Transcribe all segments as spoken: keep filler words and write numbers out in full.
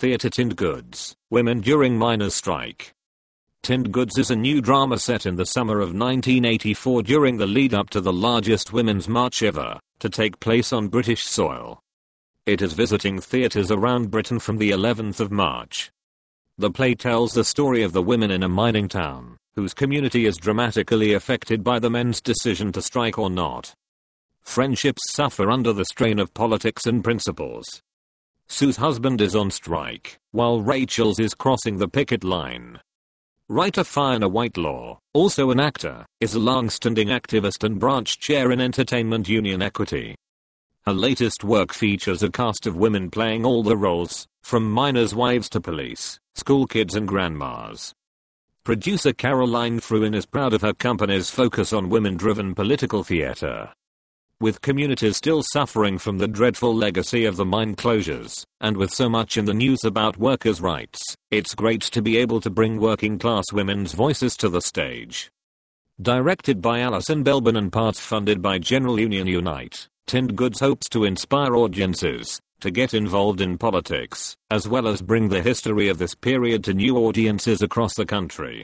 Theatre Tinned Goods, Women During Miners' Strike. Tinned Goods is a new drama set in the summer of nineteen eighty-four during the lead up to the largest women's march ever to take place on British soil. It is visiting theatres around Britain from the eleventh of March. The play tells the story of the women in a mining town, whose community is dramatically affected by the men's decision to strike or not. Friendships suffer under the strain of politics and principles. Sue's husband is on strike, while Rachel's is crossing the picket line. Writer Fiona Whitelaw, also an actor, is a long-standing activist and branch chair in Entertainment Union Equity. Her latest work features a cast of women playing all the roles, from miners' wives to police, school kids and grandmas. Producer Caroline Fruin is proud of her company's focus on women-driven political theatre. With communities still suffering from the dreadful legacy of the mine closures, and with so much in the news about workers' rights, it's great to be able to bring working-class women's voices to the stage. Directed by Alison Belbin and parts funded by General Union Unite, Tinned Goods hopes to inspire audiences to get involved in politics, as well as bring the history of this period to new audiences across the country.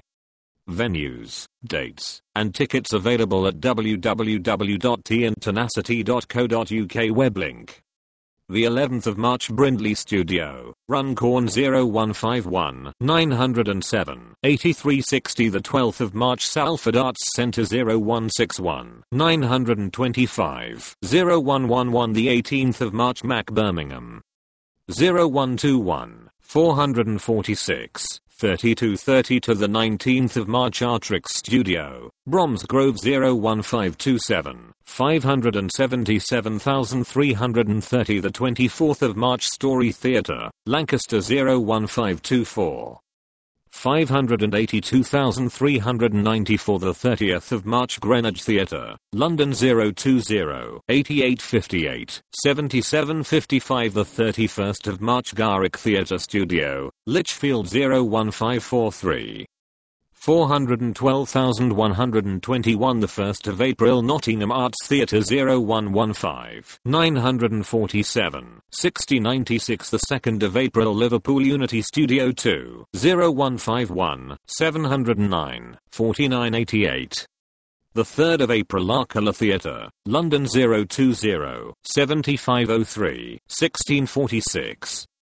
Venues, dates, and tickets available at w w w dot t n tenacity dot co dot u k weblink. The eleventh of March Brindley Studio, Runcorn zero one five one, nine oh seven, eighty-three sixty. The twelfth of March Salford Arts Centre zero one six one, nine two five, zero one one one. The eighteenth of March Mac Birmingham zero one two one, four four six, thirty-two thirty. To the nineteenth of March Artrix Studio, Bromsgrove zero one five two seven, five seventy-seven three thirty. The twenty-fourth of March Story Theatre, Lancaster zero one five two four, five eighty-two three ninety-four. The thirtieth of March Greenwich Theatre, London zero two zero, eighty-eight fifty-eight, seventy-seven fifty-five. The thirty-first of March Garrick Theatre Studio, Lichfield zero one five four three, four twelve one twenty-one. The first of April Nottingham Arts Theatre zero one one five, nine forty-seven, sixty ninety-six. The second of April Liverpool Unity Studio two, zero one five one, seven oh nine, forty-nine eighty-eight. The third of April Arcola Theatre, London zero two zero, seventy-five oh three, sixteen forty-six.